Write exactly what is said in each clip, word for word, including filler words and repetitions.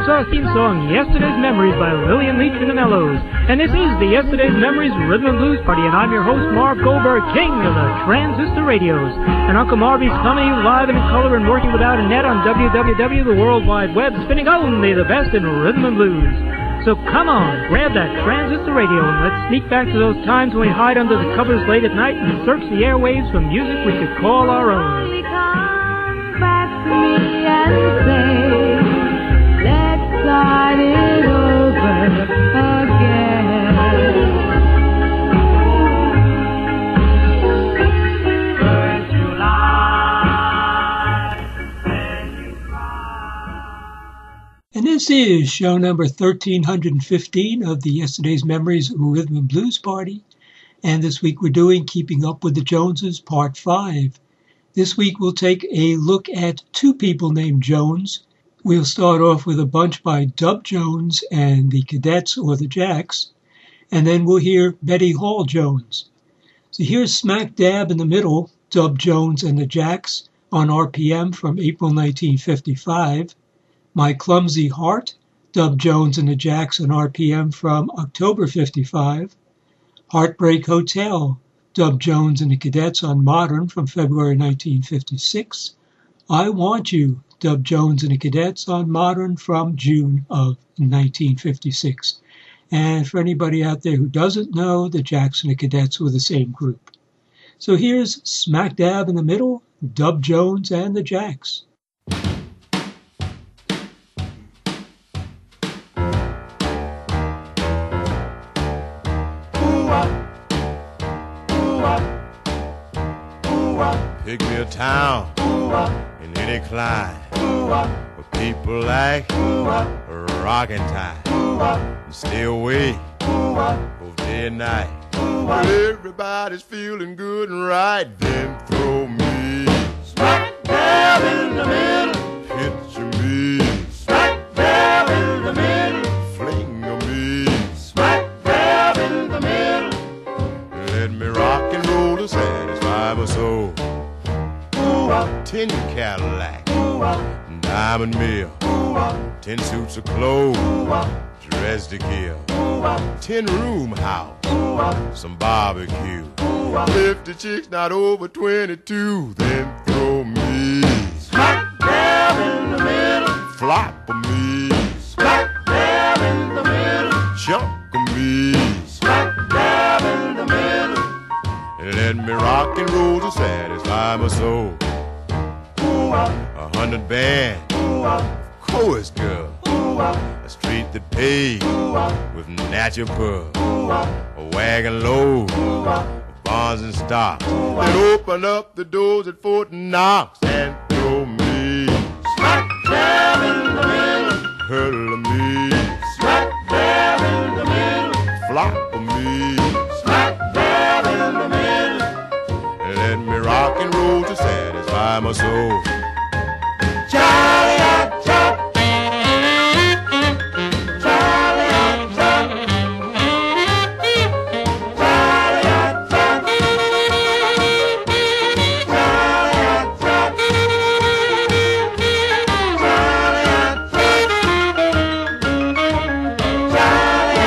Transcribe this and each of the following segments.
our theme song, Yesterday's Memories by Lillian Leach and the Mellows. And this is the Yesterday's Memories Rhythm and Blues Party, and I'm your host, Marv Goldberg, king of the transistor radios. And Uncle Marvy's coming live and in color and working without a net on W W W, the World Wide Web, spinning only the best in rhythm and blues. So come on, grab that transistor radio and let's sneak back to those times when we hide under the covers late at night and search the airwaves for music we could call our own. Come back to me and say, let's start it over again. First July, then you cry. And this is show number thirteen fifteen of the Yesterday's Memories Rhythm and Blues Party. And this week we're doing Keeping Up with the Joneses, Part five. This week we'll take a look at two people named Jones. We'll start off with a bunch by Dub Jones and the Cadets or the Jacks, and then we'll hear Betty Hall Jones. So here's smack dab in the middle, Dub Jones and the Jacks on R P M from April nineteen fifty-five. My Clumsy Heart, Dub Jones and the Jacks on R P M from October fifty-five. Heartbreak Hotel, Dub Jones and the Cadets on Modern from February nineteen fifty-six. I Want You, Dub Jones and the Cadets on Modern from June of nineteen fifty-six. And for anybody out there who doesn't know, the Jacks and the Cadets were the same group. So here's smack dab in the middle, Dub Jones and the Jacks. Pick me a town in any clime where people like rockin' time and stay away both day and night. Where everybody's feeling good and right, then throw me smack dab in the middle. Picture me smack dab in the middle. Fling me smack dab in the middle. Let me rock and roll to satisfy my soul. Ten Cadillac, diamond mill, ten suits of clothes, dressed to kill, ten room house, some barbecue, fifty chicks not over twenty-two, then throw me smack dab in the middle, flop of me smack dab in the middle, chunk of me smack dab in the middle, and let me rock and roll to satisfy my soul. A hundred band, chorus girl, a street that pays with natural pub, a wagon load of bonds and stocks. Then open up the doors at Fort Knox and throw me smack dab in the middle, hurtle me smack dab in the middle, flop of me smack dab in the middle, and let me rock and roll to satisfy my soul. Charlie, I chop. Charlie, I chop. Charlie, I chop. Charlie, I chop. Charlie, I chop. Charlie,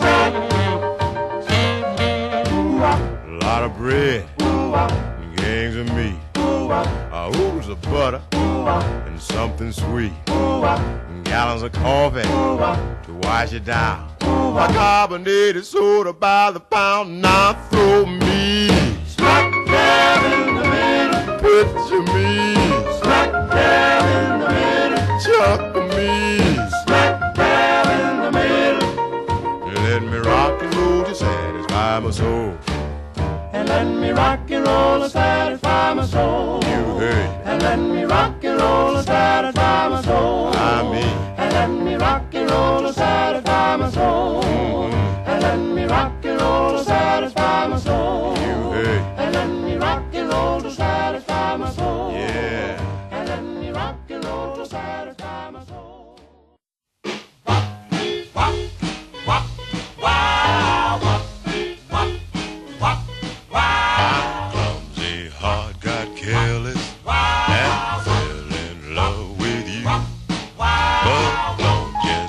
I chop. A lot of bread, gangs of meat, oodles of butter, and something sweet, and gallons of coffee to wash it down, a carbonated soda by the pound. Now throw me smack dab in the middle, picture me smack dab in the middle, chunk of me smack dab in the middle, and let me rock and roll to satisfy my soul. And let me rock and roll to satisfy my soul. You heard. And let me rock and roll to satisfy my soul. I mean. And let me rock and roll to satisfy my soul. Mm-hmm. And let me rock and roll to satisfy my soul. You heard. And let me rock and roll to satisfy my soul. Yeah. And let me rock and roll to satisfy my soul. Wop, wop, wop, wow, wop, wop, wop. Wow. Clumsy heart got careless, wow, and fell in love with you. Wow. But don't you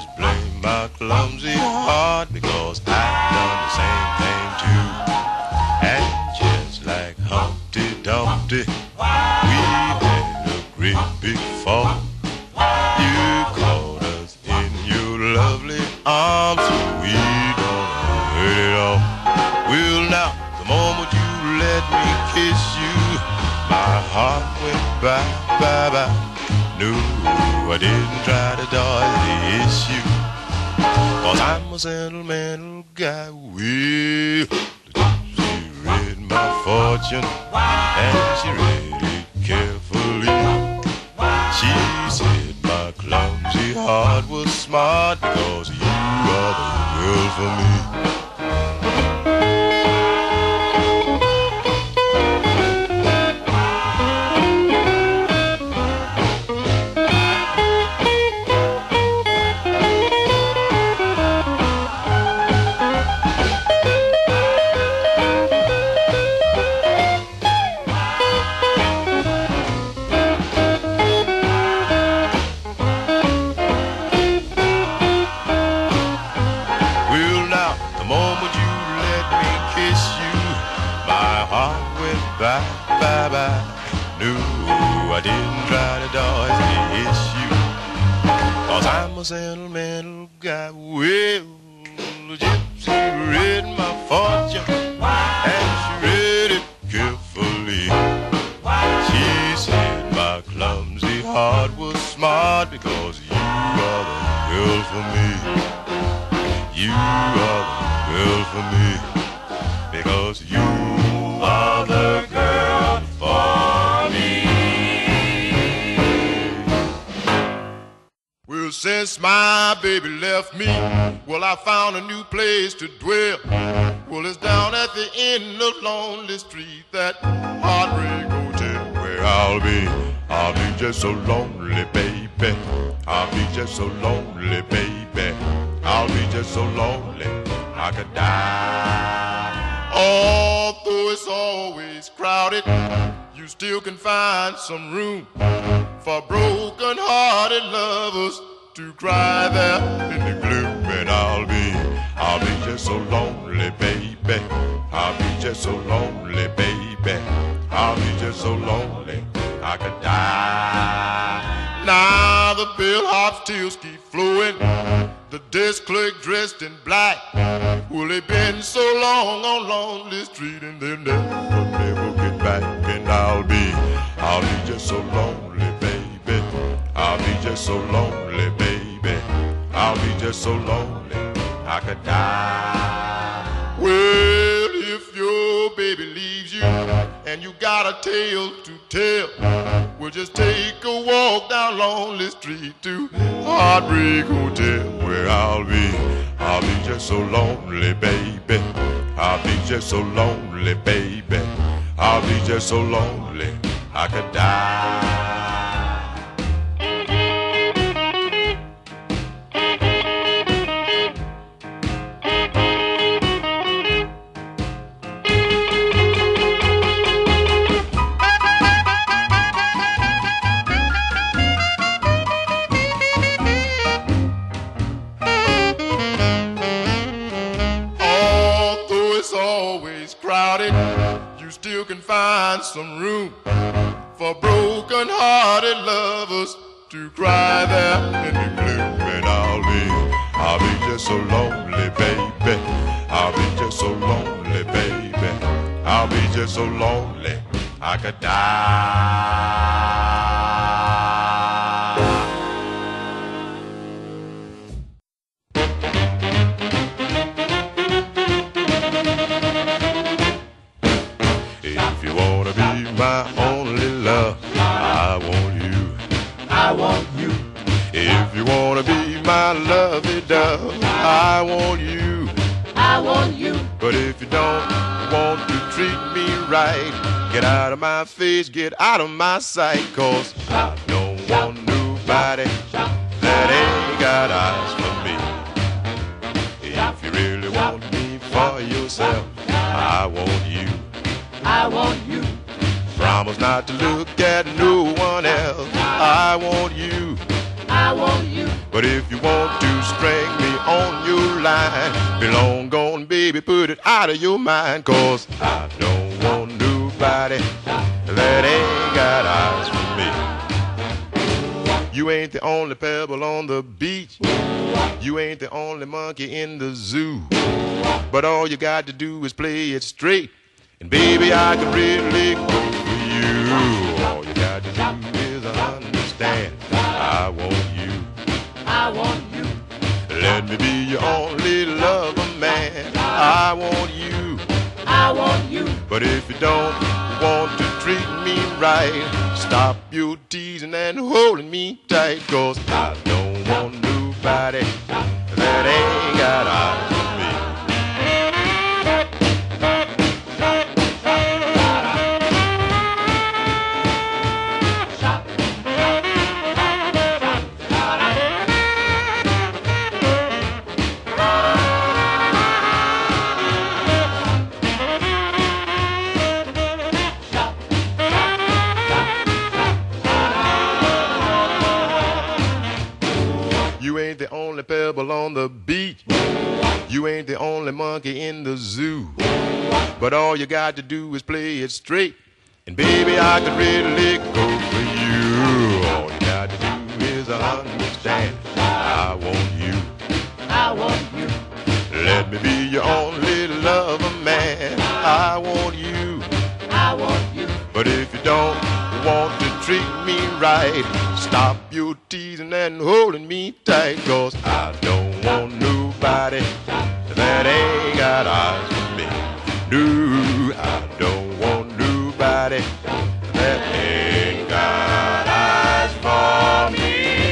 empty. We had a great big fall. You caught us in your lovely arms, so we don't hurt it all. Well, now, the moment you let me kiss you, my heart went bye, bye, bye. No, I didn't try to dodge the issue, 'cause I'm a sentimental guy. Well, she read my fortune, and she read it carefully. She said my clumsy heart was smart, because you are the girl for me. Bye, bye, bye. No, I didn't try to dodge the issue, 'cause I'm a sentimental guy. Well, the gypsy read my fortune, and she read it carefully. She said my clumsy heart was smart, because you are the girl for me. You are the girl for me, because you are the girl for me. Well, since my baby left me, well, I found a new place to dwell. Well, it's down at the end of Lonely Street, that heartbreak hotel where I'll be. I'll be just so lonely, baby. I'll be just so lonely, baby. I'll be just so lonely, I could die. Although it's always crowded, you still can find some room for broken-hearted lovers to cry there in the gloom. And I'll be, I'll be just so lonely, baby. I'll be just so lonely, baby. I'll be just so lonely, I could die. Now the bellhops still keep flowing, the desk clerk dressed in black. Well, they've been so long on Lonely Street, and they'll never, never get back. And I'll be, I'll be just so lonely, baby. I'll be just so lonely, baby. I'll be just so lonely, I could die. Well, if your baby leaves you, and you got a tale to tell, we'll just take a walk down Lonely Street to Heartbreak Hotel, where I'll be. I'll be just so lonely, baby. I'll be just so lonely, baby. I'll be just so lonely, I could die. You still can find some room for broken-hearted lovers to cry there in the gloom. And I'll be, I'll be just so lonely, baby. I'll be just so lonely, baby. I'll be just so lonely, I could die. My only love, I want you. I want you. If you wanna be my lovey dove, I want you. I want you. But if you don't want to treat me right, get out of my face, get out of my sight, 'cause I don't want nobody that ain't got eyes for me. If you really want me for yourself, I want you. I want you. Promise not to look at no one else. I want you. I want you. But if you want to string me on your line, be long gone, baby, put it out of your mind, 'cause I don't want nobody that that ain't got eyes for me. You ain't the only pebble on the beach. You ain't the only monkey in the zoo. But all you got to do is play it straight, and baby, I can really go for you. All you got to do is understand, I want you. I want you. Let me be your only lover, man. I want you. I want you. But if you don't want to treat me right, stop your teasing and holding me tight, 'cause I don't want nobody that ain't got eyes for me. You ain't the only pebble on the beach. You ain't the only monkey in the zoo. But all you got to do is play it straight, and baby, I could really go for you. All you got to do is understand, I want you. I want you. Let me be your only lover, man. I want you. I want you. But if you don't want to treat me right, stop your teasing and holding me tight, 'cause I don't want nobody that ain't got eyes for me. No, I don't want nobody that ain't got eyes for me.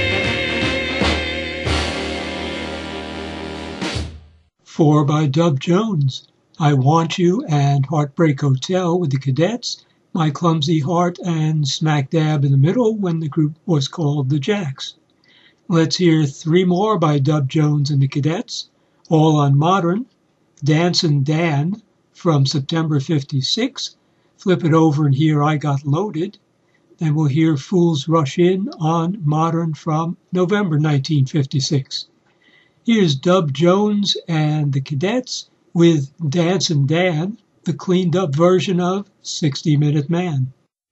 Four by Dub Jones, I Want You and Heartbreak Hotel with the Cadets, My Clumsy Heart, and smack dab in the middle when the group was called the Jacks. Let's hear three more by Dub Jones and the Cadets, all on modern. Dancin' Dan from September fifty-six, flip it over and hear I Got Loaded. Then we'll hear Fools Rush In on modern from November nineteen fifty-six. Here's Dub Jones and the Cadets with Dancin' Dan, the cleaned up version of sixty minute man.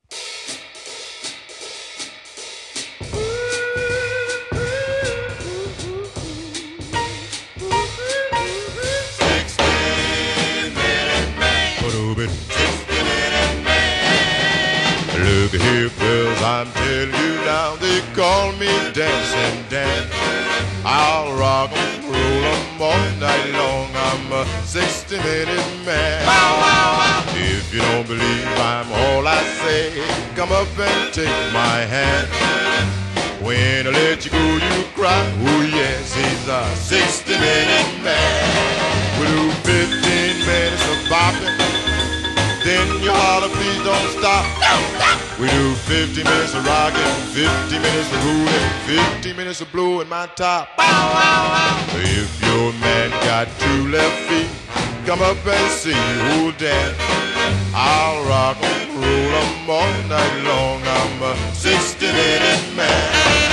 Look here, girls, I'm telling you now, they call me Dancing Dan. I'll rock 'em, roll 'em all night long. I'm a sixty minute man. Wow, wow, wow. If you don't believe I'm all I say, come up and take my hand. When I let you go, you cry. Oh yes, he's a sixty minute man. We do fifteen minutes of bopping, then you holler, please don't stop. We do fifty minutes of rocking, fifty minutes of rolling, fifty minutes of blowing my top. If your man got two left feet, come up and see who'll dance. I'll rock 'em, roll 'em all night long. I'm a sixty minute man.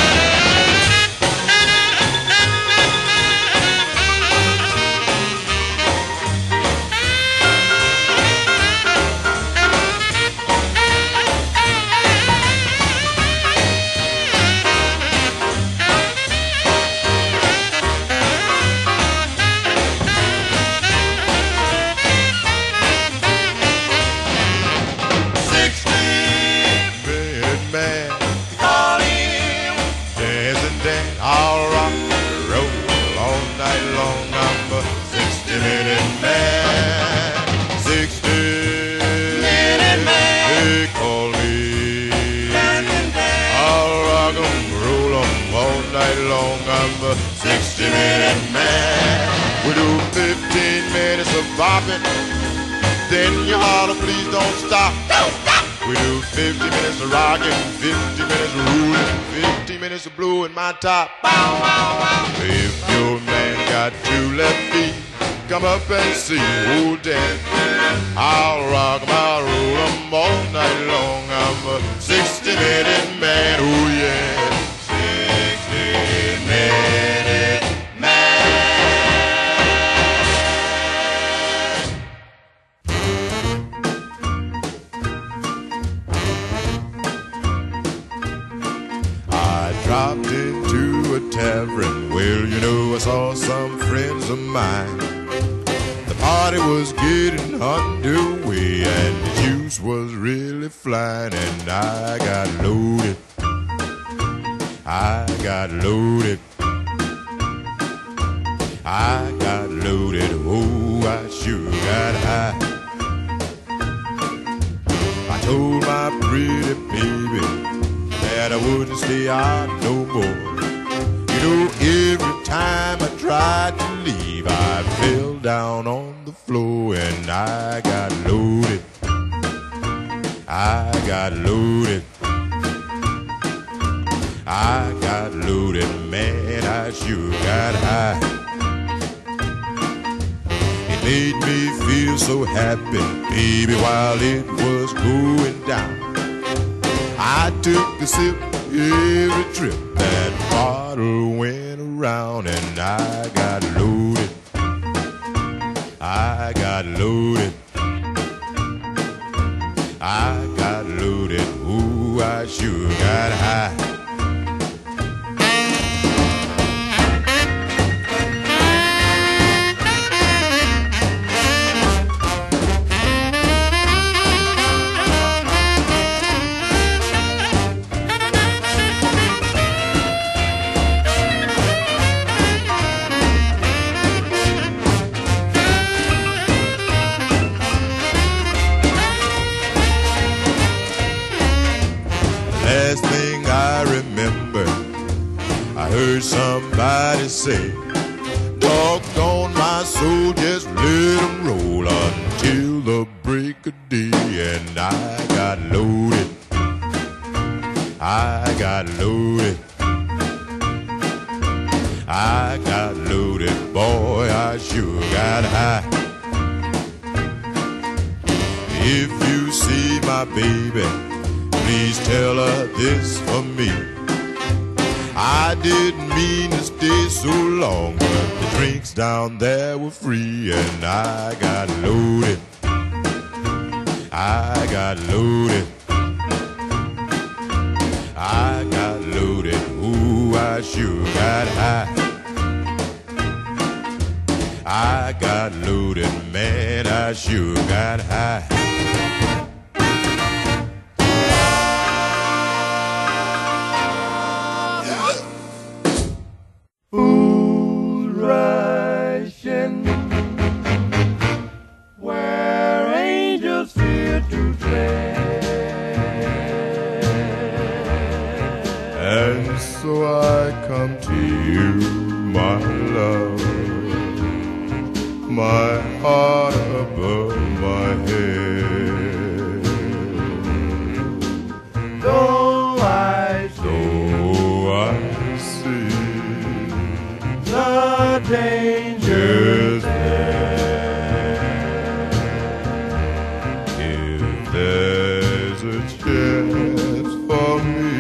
sixty minute man. We do fifteen minutes of bopping, then you holler, please don't stop. Don't stop. We do fifty minutes of rocking, fifty minutes of rolling, fifty minutes of blowing my top. Bow, wow, wow. If your man got two left feet, come up and see who'll dance. I'll rock 'em, I'll roll 'em all night long. I'm a sixty minute man, oh yeah. sixty minute man. tavern. Well, you know, I saw some friends of mine. The party was getting underway, and the juice was really flying, and I got loaded. I got loaded. I got loaded. Oh, I sure got high. I told my pretty baby that I wouldn't stay out no more. You know, every time I tried to leave, I fell down on the floor, and I got loaded. I got loaded. I got loaded, man, I sure got high. It made me feel so happy, baby, while it was going down. I took a sip every trip that bottle went around, and I got loaded. I got loaded. I got loaded. Ooh, I sure got high. Last thing I remember, I heard somebody say, doggone my soul, just let 'em roll until the break of day. And I got loaded. I got loaded. I got loaded, boy, I sure got high. If you see my baby, please tell her this for me. I didn't mean to stay so long, but the drinks down there were free, and I got loaded. I got loaded. I got loaded. Ooh, I sure got high. I got loaded, man, I sure got high. Food Russian, where angels fear to tread. And so I come to you, my love, my heart above my head. Though I So I see the dangers there. If there's a chance for me,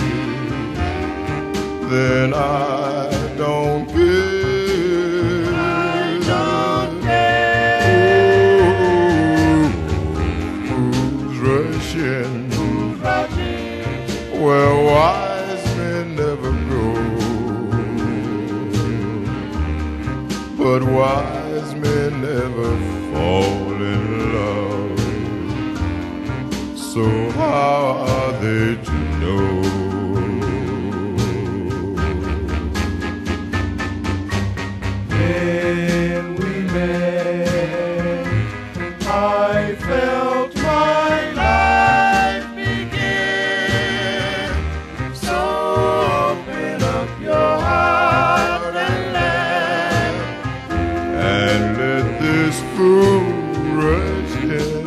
then I don't care. I don't care. Oh, who's rushing Who's rushing where wise men never go? But wise men never fall in love. So how are they to know? when we met? I felt my life begin. So open up your heart and let And let this fool rush in.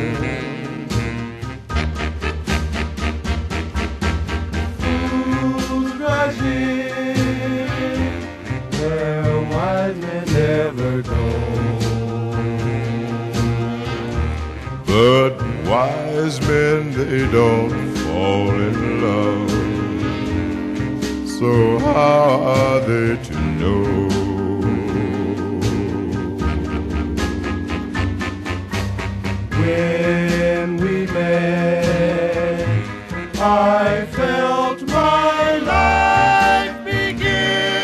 who's rushing where wise men never go. But wise men, they don't fall in love. So how are they to know? When we met, I felt my life begin.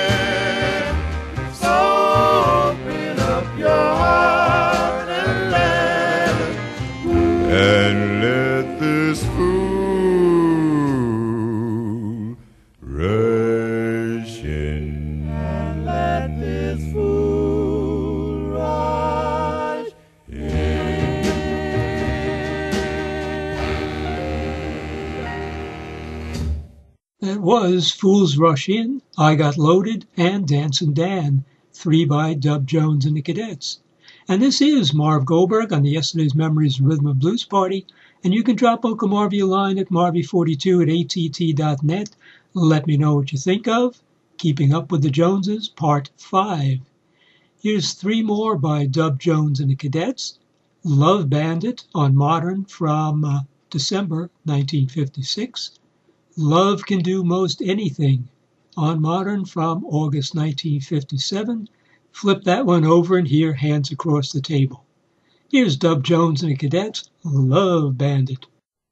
That was Fools Rush In, I Got Loaded, and Dancin' Dan, three by Dub Jones and the Cadets. And this is Marv Goldberg on the Yesterday's Memories Rhythm and Blues Party, and you can drop Uncle Marvy a line at marvy forty-two at A T T dot net. Let me know what you think of Keeping Up with the Joneses, Part five. Here's three more by Dub Jones and the Cadets. Love Bandit on Modern from uh, December nineteen fifty-six. Love Can Do Most Anything on Modern from August nineteen fifty-seven. Flip that one over and hear Hands Across the Table. Here's Dub Jones and the Cadets, Love Bandit.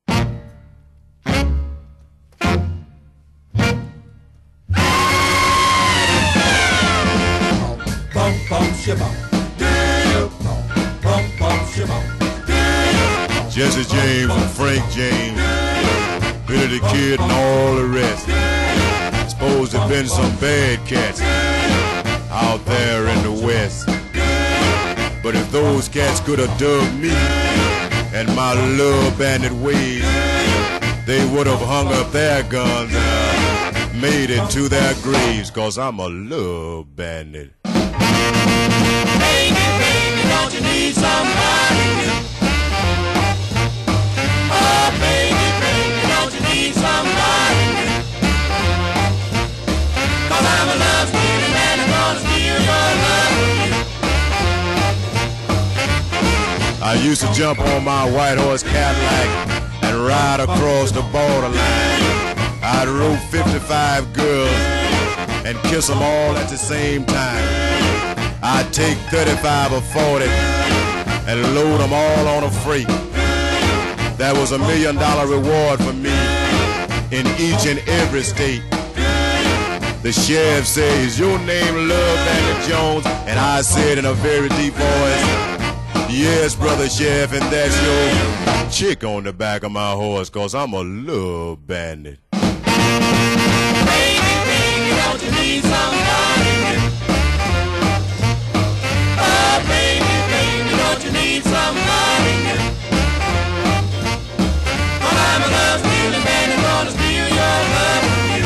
Jesse James and Frank James, Billy the Kid and all the rest. Suppose there've been some bad cats out there in the West. But if those cats could have dug me and my love bandit ways, they would have hung up their guns and uh, made it to their graves, cause I'm a love bandit. Baby, baby, don't you need somebody new? Oh, baby, baby, don't you need somebody new? Cause I'm a love stealing man, I'm gonna steal your love from you. I used to jump on my white horse Cadillac and ride across the borderline. I'd rope fifty-five girls and kiss them all at the same time. I'd take thirty-five or forty and load them all on a freight. That was a million dollar reward for me in each and every state. The sheriff says, your name Love Bandit Jones, and I said in a very deep voice, yes, brother sheriff, and that's your chick on the back of my horse, cause I'm a love bandit. Baby, baby, don't you need somebody new? Oh, baby, baby, don't you need somebody new? Cause I'm a love stealing man, I'm gonna steal your love from you.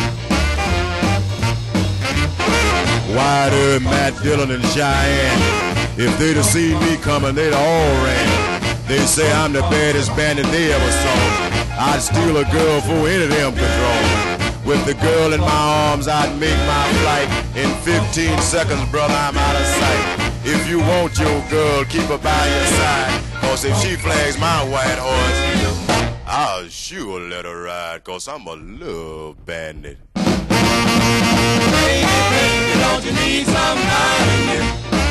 Wilder, Matt Dillon, and Cheyenne, if they'd have seen me coming, they'd all ran. They say I'm the baddest bandit they ever saw. I'd steal a girl before any of them could draw. With the girl in my arms, I'd make my flight. In fifteen seconds, brother, I'm out of sight. If you want your girl, keep her by your side. Cause if she flags my white horse, I'll sure let her ride. Cause I'm a love bandit. Baby, baby, don't you need somebody new?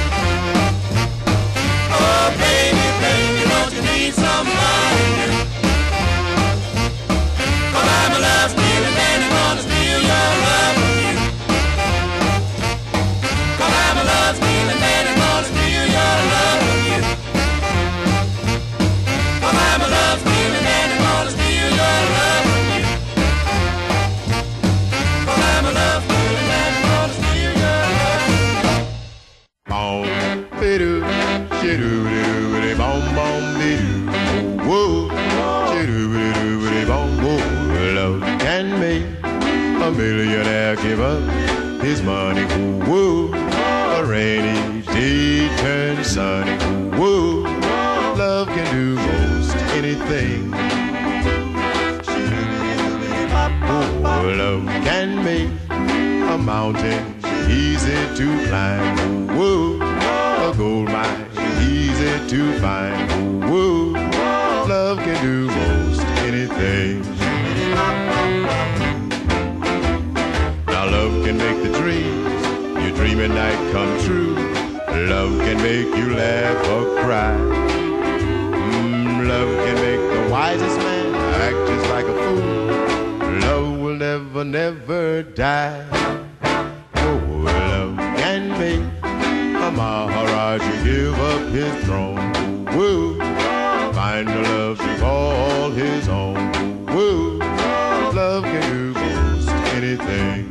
Oh, baby, baby, don't you need somebody new? Cause I'm a love stealing man, I'm gonna steal your love from you. Cause I'm a love stealing man, I'm gonna steal your love from you. Cause I'm a love stealing man, I'm gonna steal your love from you. Cause I'm a love stealing man, I'm gonna steal your love from you. Boom, be-doo, shidoo, doo, doo, boom, boom, be-doo. Whoa, shidoo, doo, doo, boom, whoa. Love can make a millionaire give up his money. Whoa, a rainy day turns sunny. Whoa, love can do most anything. Oh, love can make a mountain easy to climb. Whoa, a gold mine easy to find. Whoa, love can do most anything. Now love can make the dreams you dream at night come true. Love can make you laugh or cry. Mm, love can make the wisest man act just like a fool. Love will never, never die. Oh, love can make a Maharaja give up his throne. Woo, find a love to call his own. Woo, love can do most anything.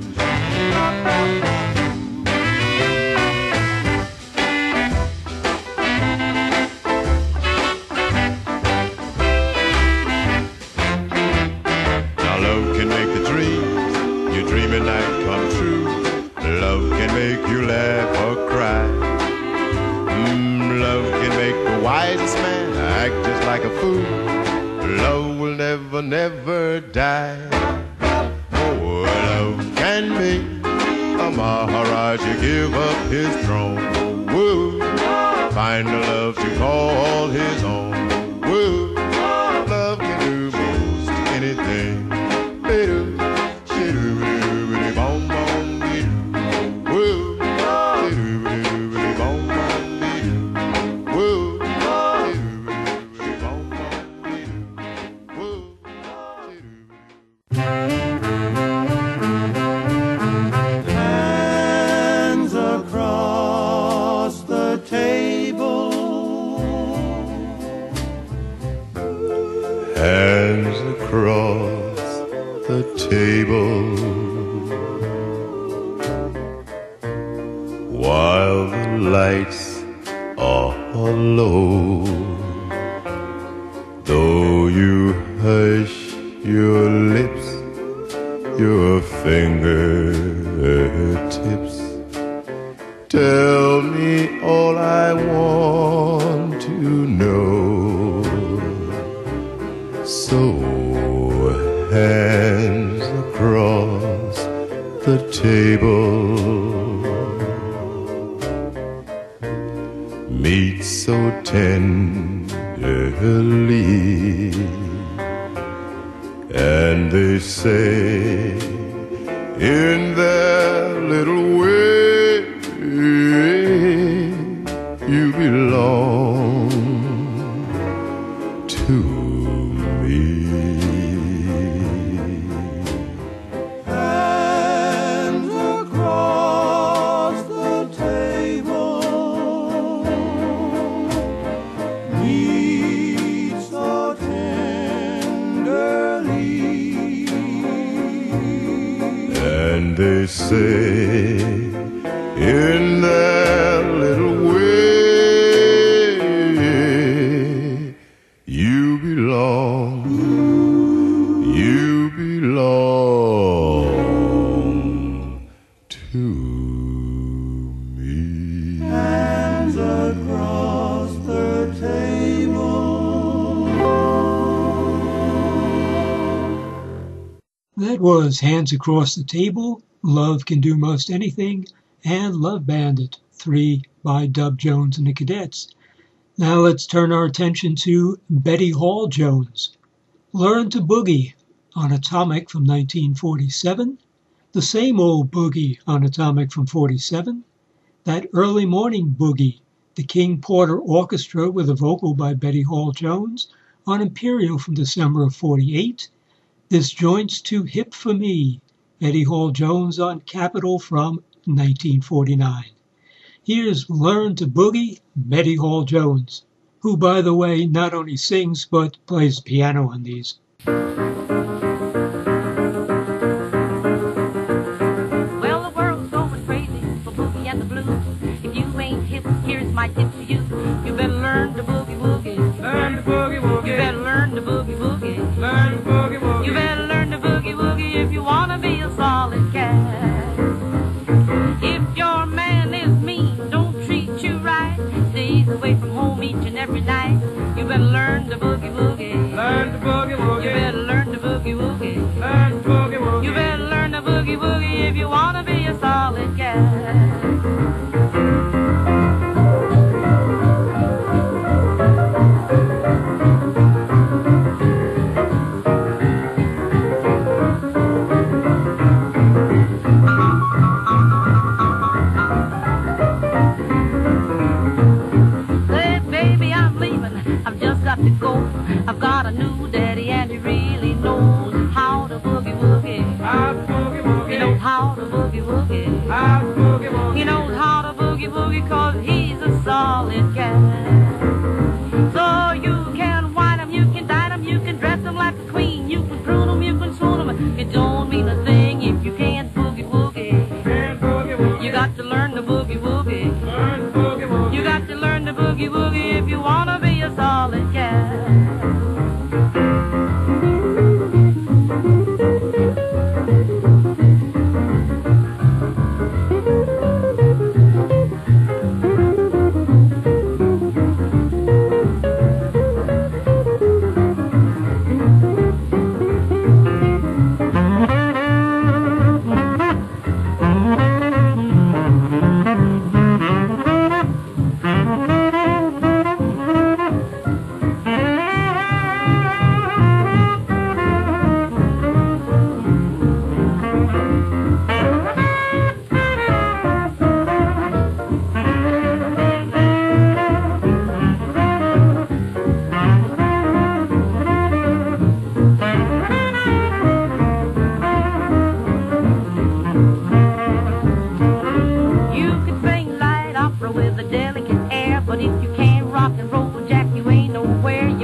Now love can make the dreams like a fool. Love will never, never die. Oh, love can make a Maharaja give up his throne. Woo, find a love to call his own. Woo, love can do most anything. Be-do, she-do, be-do, be-do, bom, bom, be-do. Woo, she-do, be-do, be-do, bom, bom, be-do. Woo, she-do, be-do, be-do, bom, bom, be-do. Woo, she-do, be-do. Hands across the table. Hands across the table, while the lights are low. Though you hush your lips, your fingertips, tell me all I want to know. So hands across the table, meet so tenderly, and they say in their little way, you belong to me. Hands across the table, meet so tenderly, And they say in their little way, you belong, you belong to me. hands across the table. That was Hands Across the Table, Love Can Do Most Anything, and Love Bandit, three by Dub Jones and the Cadets. Now let's turn our attention to Betty Hall Jones. Learn to Boogie on Atomic from nineteen forty-seven, The Same Old Boogie on Atomic from forty-seven, That Early Morning Boogie, the King Porter Orchestra with a vocal by Betty Hall Jones on Imperial from December of forty-eight, This Joint's Too Hip for Me, Betty Hall Jones on Capitol from nineteen forty-nine. Here's Learn to Boogie, Betty Hall Jones, who, by the way, not only sings but plays piano on these. Well, the world's going crazy for boogie and the blues. If you ain't hip, here's my tip for you. You better learn to boogie woogie. Learn to boogie woogie. You better learn to boogie woogie. Learn to boogie woogie. You better learn to boogie woogie if you wanna be a solid cat. If your man is mean, don't treat you right, stays away from home each and every night, you better learn to boogie woogie. Learn to boogie woogie. You better learn to boogie woogie. Learn to boogie woogie. You better learn to boogie woogie if you wanna be a solid cat. To go. I've got a new daddy and he really knows how to boogie woogie. How to boogie woogie. He knows how to boogie woogie. How to boogie woogie. He knows how to boogie woogie cause he's a solid cat. So you can wine him, you can dine him, you can dress him like a queen, you can prune him, you can swoon him. It don't mean a thing if you can't boogie woogie. Can't boogie woogie. You got to learn to boogie woogie. Learn to boogie woogie. You got to learn to boogie woogie if you wanna be a solid cat.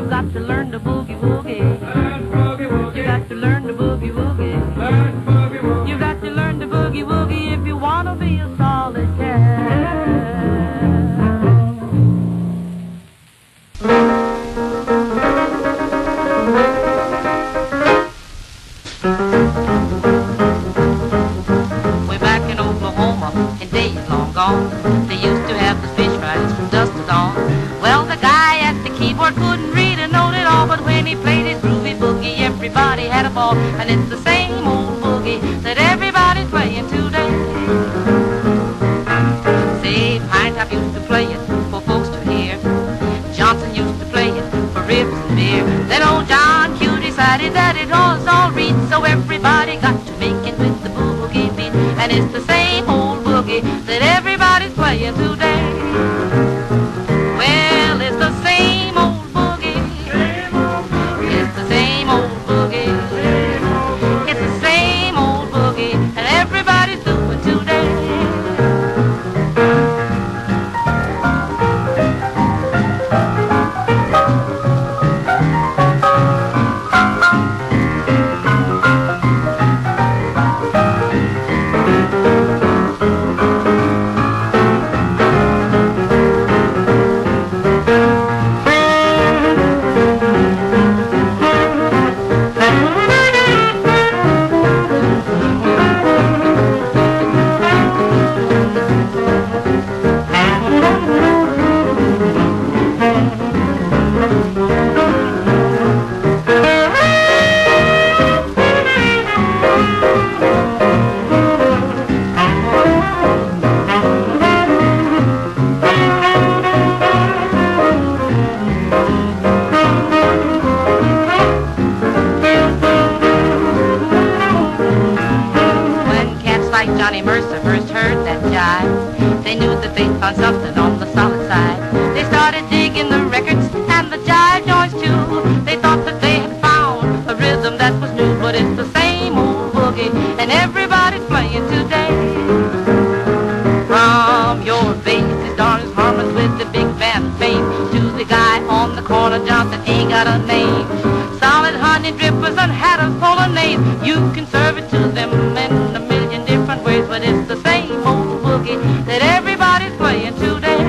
got to learn the boogie woogie. Learn boogie woogie. You got to learn the boogie woogie. Learn boogie woogie. You got to learn the boogie woogie if you wanna be a solid cat. Way back in Oklahoma, in days long gone, they used to have the fish fries from dusk to dawn. Well, the guy at the keyboard couldn't read a note at all, but when he played his groovy boogie, everybody had a ball. And it's the same old boogie that everybody's playing today. Say, Pine Top used to play it for folks to hear. Johnson used to play it for ribs and beer. Then old John Q decided that it was all read, so everybody got to make it with the boogie beat. And it's the same old boogie that everybody's playing today. Well, it's the same old boogie. It's the same old boogie. It's the same old boogie and everybody's doing today. Johnny Mercer first heard that jive, they knew that they'd found something on the solid side. They started digging the records and the jive joints too. They thought that they had found a rhythm that was new, but it's the same old boogie and everybody's playing today. From your bass, Darn's harmons with the big band fame, to the guy on the corner, Johnson ain't got a name. Solid honey drippers and hatters full of names, you can serve it to them in a million different ways, but it's the same old boogie that everybody's playing today.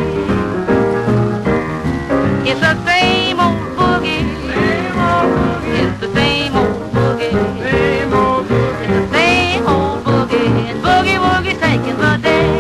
It's the same old boogie. It's the same old boogie. It's the same old boogie. And boogie woogie's taking the day.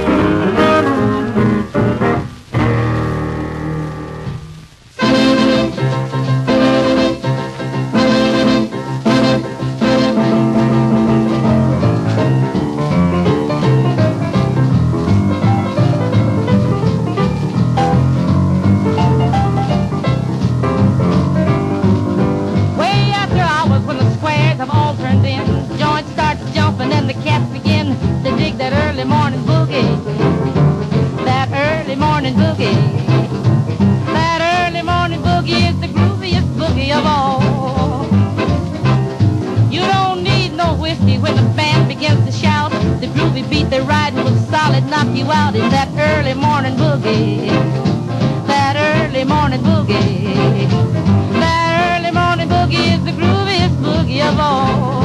Knock you out in that early morning boogie, that early morning boogie, that early morning boogie is the grooviest boogie of all.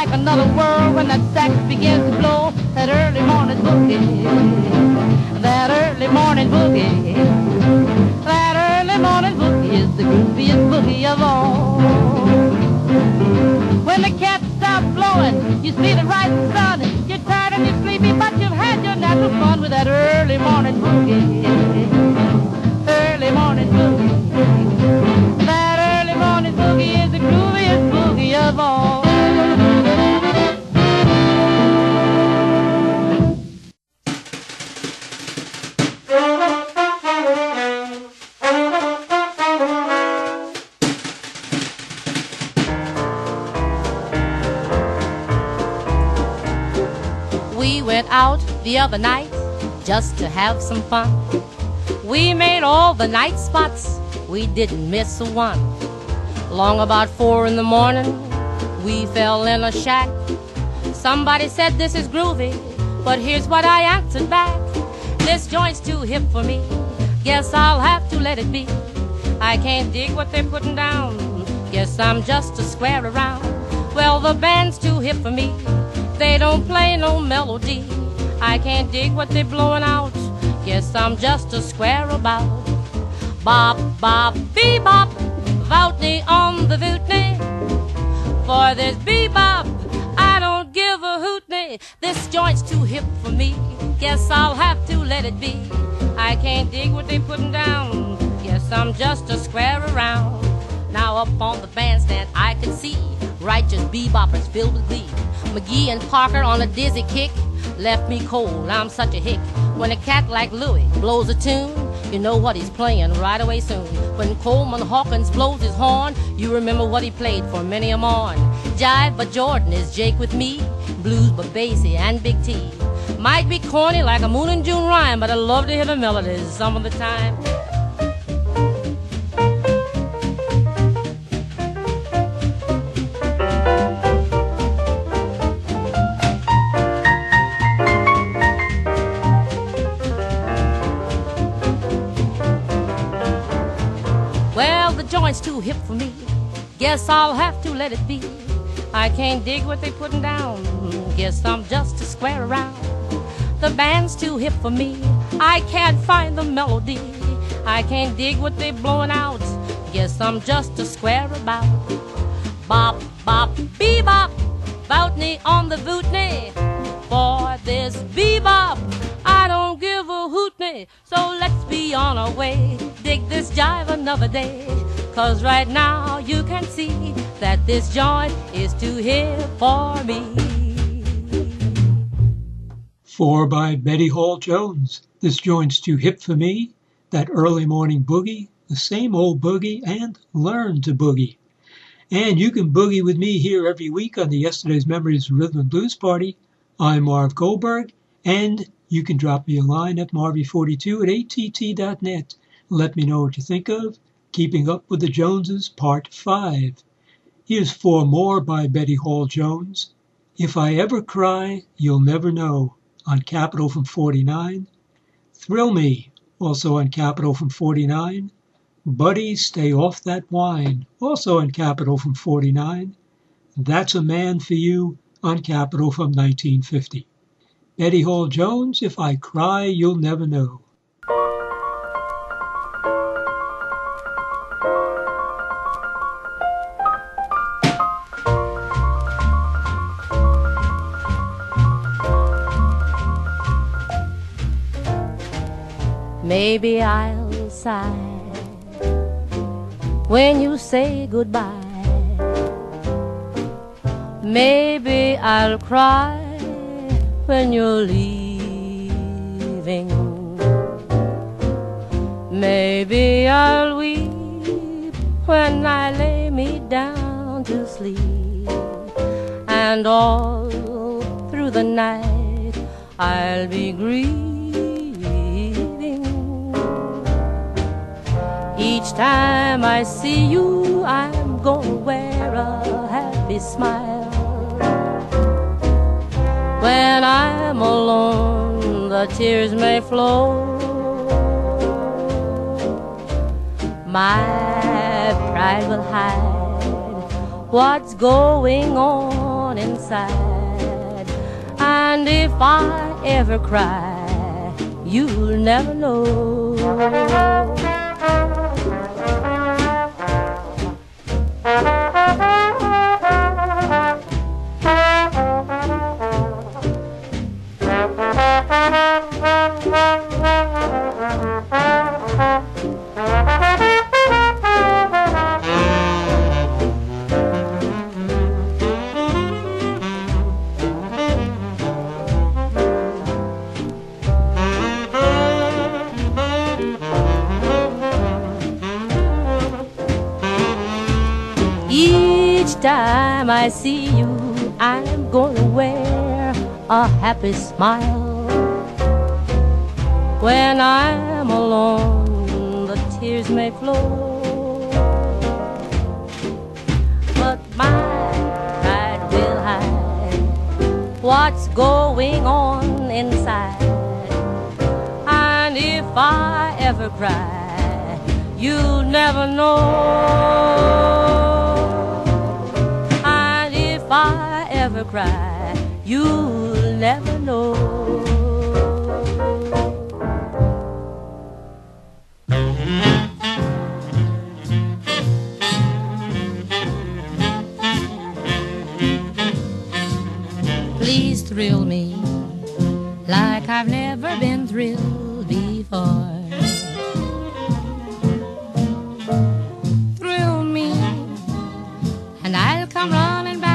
like another world when that sax begins to blow. That early morning boogie, that early morning boogie, that early morning boogie is the grooviest boogie of all. When the cats stop blowing, you see the rising sun. You're tired and you're sleepy, but you've had your natural fun with that early morning boogie, early morning boogie. That early morning boogie is the grooviest boogie of all. We went out the other night just to have some fun. We made all the night spots, we didn't miss a one. Long about four in the morning, we fell in a shack. Somebody said this is groovy, but here's what I answered back. This joint's too hip for me, guess I'll have to let it be. I can't dig what they're putting down, guess I'm just a square around. Well, the band's too hip for me, they don't play no melody. I can't dig what they're blowing out, guess I'm just a square about. Bop, bop, bebop, Voutney on the vootney. For this bebop, I don't give a hootney. This joint's too hip for me, guess I'll have to let it be. I can't dig what they're putting down, guess I'm just a square around. Now up on the bandstand I can see righteous beboppers filled with glee. McGee and Parker on a dizzy kick left me cold, I'm such a hick. When a cat like Louie blows a tune, you know what he's playing right away soon. When Coleman Hawkins blows his horn, you remember what he played for many a morn. Jive but Jordan is Jake with me, blues but Basie and Big T. Might be corny like a Moon and June rhyme, but I love to hear the melodies some of the time. Joint's too hip for me, guess I'll have to let it be. I can't dig what they putting down, guess I'm just a square around. The band's too hip for me, I can't find the melody. I can't dig what they blowing out, guess I'm just a square about. Bop, bop, bebop, Voutney on the vootney. For this bebop, I don't give a hootney. So let's be on our way, dig this jive another day. Cause right now you can see that this joint is too hip for me. Four by Betty Hall Jones. This joint's too hip for me. That early morning boogie, the same old boogie, and learn to boogie. And you can boogie with me here every week on the Yesterday's Memories Rhythm and Blues Party. I'm Marv Goldberg, and you can drop me a line at marvy forty-two at A T T dot net. Let me know what you think of Keeping Up with the Joneses, Part five. Here's four more by Betty Hall Jones. If I Ever Cry, You'll Never Know, on Capitol from forty-nine. Thrill Me, also on Capitol from forty-nine. Buddy, Stay Off That Wine, also on Capitol from forty-nine. That's a Man for You, on Capitol from nineteen fifty. Betty Hall Jones, If I Cry, You'll Never Know. Maybe I'll sigh when you say goodbye. Maybe I'll cry when you're leaving. Maybe I'll weep when I lay me down to sleep. And all through the night I'll be grieving. Each time I see you, I'm gonna wear a happy smile. When I'm alone, the tears may flow. My pride will hide what's going on on inside. And if I ever cry, you'll never know. Each time I see you, I'm gonna wear a happy smile. When I'm alone, the tears may flow, but my pride will hide what's going on inside. And if I ever cry, you'll never know. If I ever cry, you'll never know. Please thrill me like I've never been thrilled before. Thrill me and I'll come running back.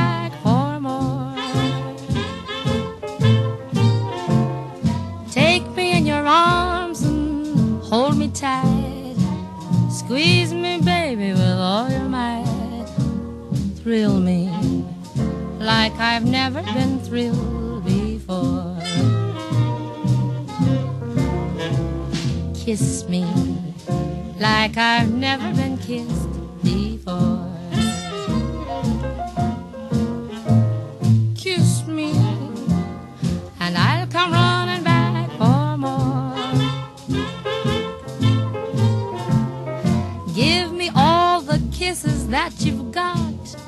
Arms and hold me tight, squeeze me, baby, with all your might. Thrill me like I've never been thrilled before. Kiss me like I've never been kissed before. Kiss me and I'll come running back. Give me all the kisses that you've got.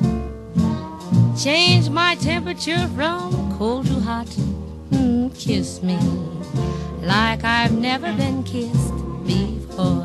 Change my temperature from cold to hot. Mm, kiss me like I've never been kissed before.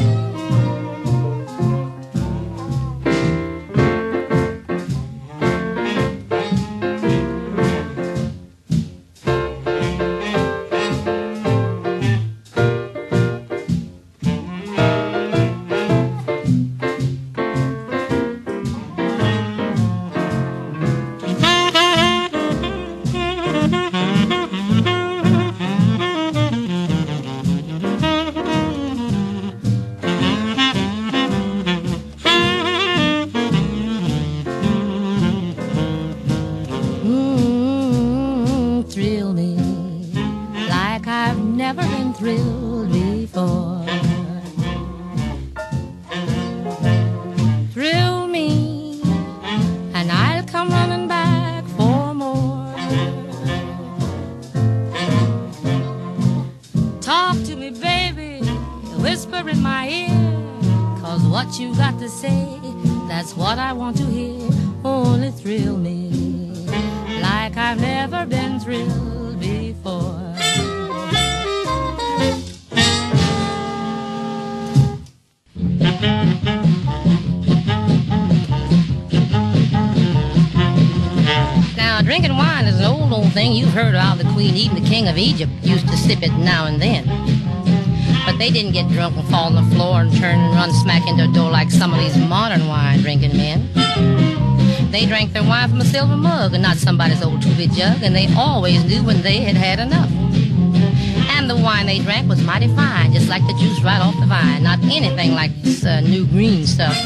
Even the king of Egypt used to sip it now and then. But they didn't get drunk and fall on the floor and turn and run smack into a door like some of these modern wine-drinking men. They drank their wine from a silver mug and not somebody's old two-bit jug, and they always knew when they had had enough. And the wine they drank was mighty fine, just like the juice right off the vine, not anything like this uh, new green stuff.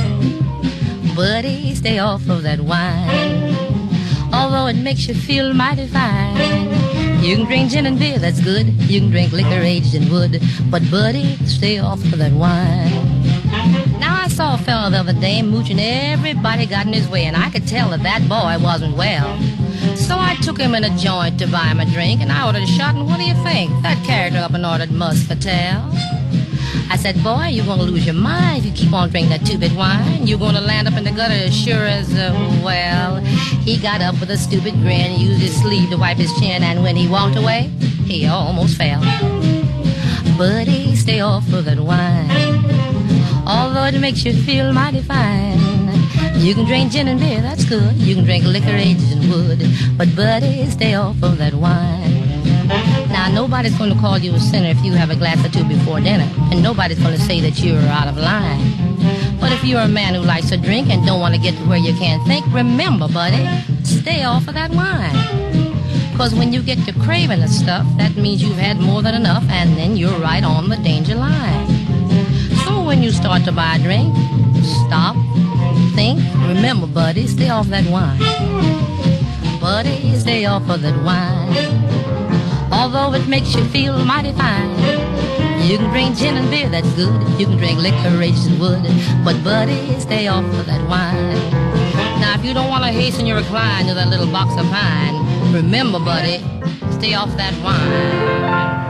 Buddy, stay off of that wine, although it makes you feel mighty fine. You can drink gin and beer, that's good. You can drink liquor aged in wood, but buddy, stay off of that wine. Now I saw a fellow the other day mooching everybody got in his way, and I could tell that that boy wasn't well. So I took him in a joint to buy him a drink, and I ordered a shot, and what do you think? That carried up and ordered muscatel. I said, boy, you're going to lose your mind if you keep on drinking that two-bit wine. You're going to land up in the gutter as sure as, uh, well, He got up with a stupid grin, used his sleeve to wipe his chin, and when he walked away, he almost fell. Buddy, stay off of that wine, although it makes you feel mighty fine. You can drink gin and beer, that's good. You can drink liquor aged in wood, but buddy, stay off of that wine. Now, nobody's going to call you a sinner if you have a glass or two before dinner, and nobody's going to say that you're out of line. But if you're a man who likes to drink and don't want to get to where you can't think, remember, buddy, stay off of that wine. Because when you get to craving the stuff, that means you've had more than enough, and then you're right on the danger line. So when you start to buy a drink, stop, think, remember, buddy, stay off that wine. Buddy, stay off of that wine, although it makes you feel mighty fine. You can drink gin and beer, that's good. You can drink liquor aged in wood, but buddy, stay off of that wine. Now, if you don't want to hasten your recline to that little box of pine, remember, buddy, stay off that wine.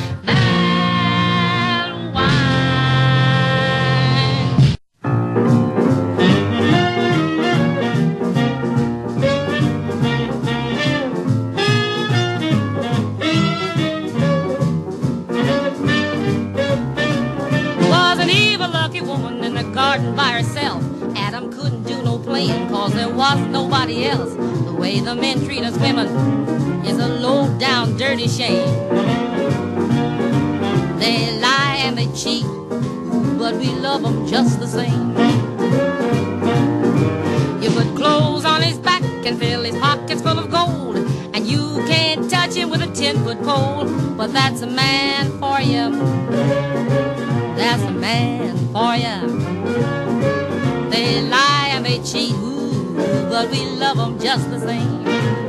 Garden by herself. Adam couldn't do no playing cause there was nobody else. The way the men treat us women is a low down dirty shame. They lie and they cheat, but we love them just the same. You put clothes on his back and fill his pockets full of gold, and you can't touch him with a ten foot pole. But that's a man for you. That's a man for you. They lie and they cheat, ooh, but we love them just the same.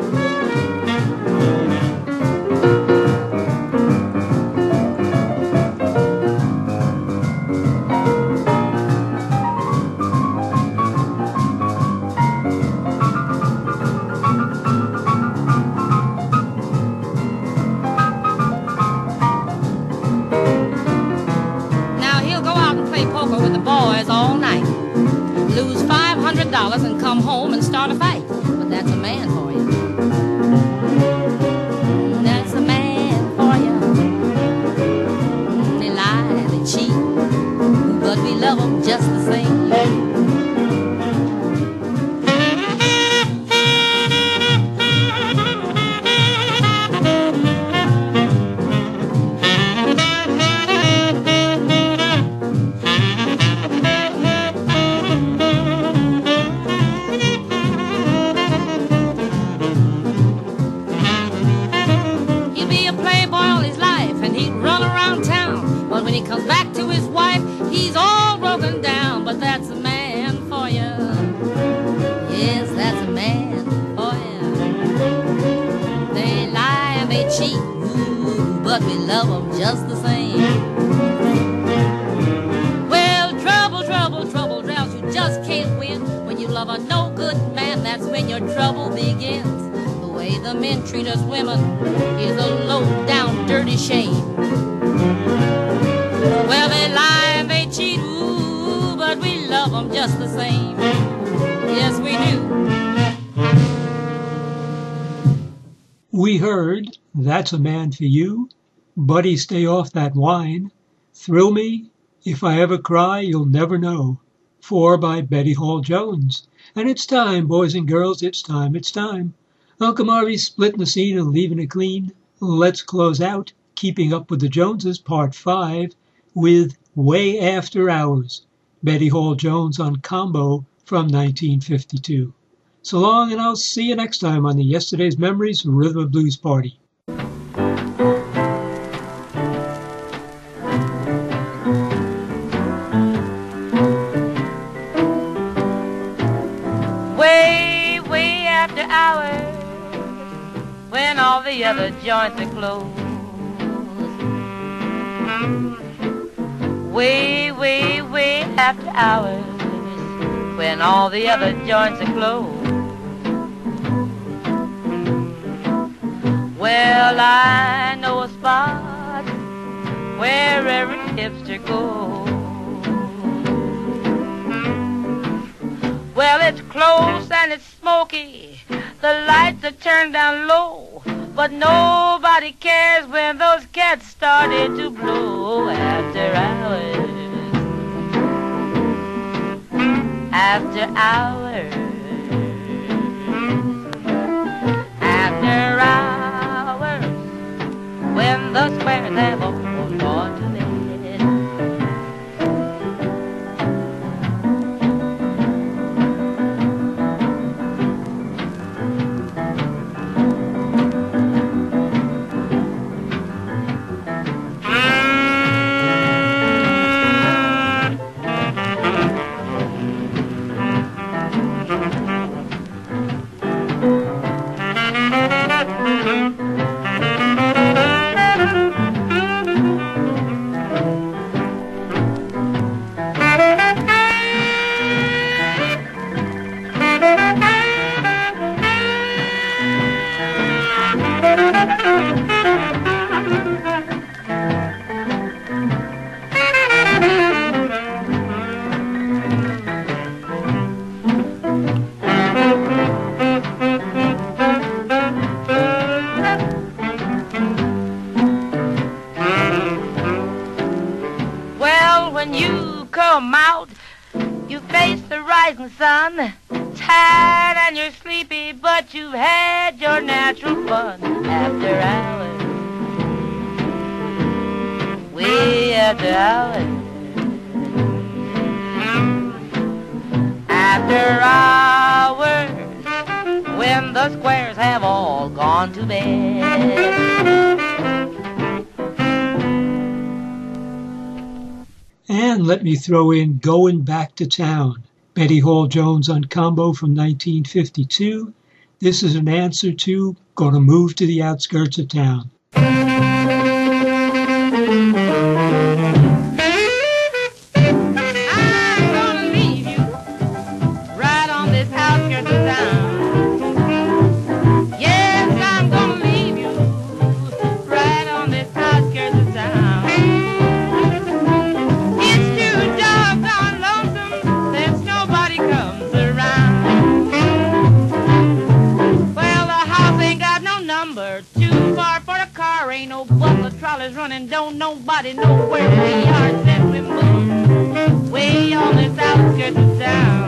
Now he'll go out and play poker with the boys all night, lose five hundred dollars and come home and start a fight. But that's a man for you. That's a man for you. They lie, they cheat, but we love them just the same. When he comes back to his wife, he's all broken down. But that's a man for you. Yes, that's a man for you. They lie and they cheat, ooh, but we love them just the same. Well, trouble, trouble, trouble droughts, you just can't win. When you love a no good man, that's when your trouble begins. The way the men treat us women is a low down dirty shame. Well, they lie and they cheat, ooh, but we love them just the same. Yes, we do. We heard That's a Man for You, Buddy, Stay Off That Wine, Thrill Me, If I Ever Cry You'll Never Know, four by Betty Hall Jones. And it's time, boys and girls, it's time, it's time. Uncle Marvy's splitting the scene and leaving it clean. Let's close out Keeping Up with the Joneses, Part five, with Way After Hours, Betty Hall Jones on Combo from nineteen fifty-two. So long, and I'll see you next time on the Yesterday's Memories Rhythm and Blues Party. Way, way after hours, when all the other joints are closed. Way, way, way after hours, when all the other joints are closed. Well, I know a spot where every hipster goes. Well, it's close and it's small. smoky, the lights are turned down low, but nobody cares when those cats started to blow after hours. After hours. After hours. When the squares have all gone to bed. When you come out, you face the rising sun, tired and you're sleepy, but you've had your natural fun after hours, way after hours, after hours, when the squares have all gone to bed. And let me throw in Going Back to Town, Betty Hall Jones on combo from nineteen fifty-two. This is an answer to Gonna Move to the Outskirts of Town. I'm gonna leave you right on this outskirts of town. Yes, I'm gonna leave you right on this outskirts of town. It's too doggone lonesome since nobody comes around. Well, the house ain't got no number, too far for the car, ain't no bus, the trolley's running, don't nobody know where we are since we moved way on this outskirts of town.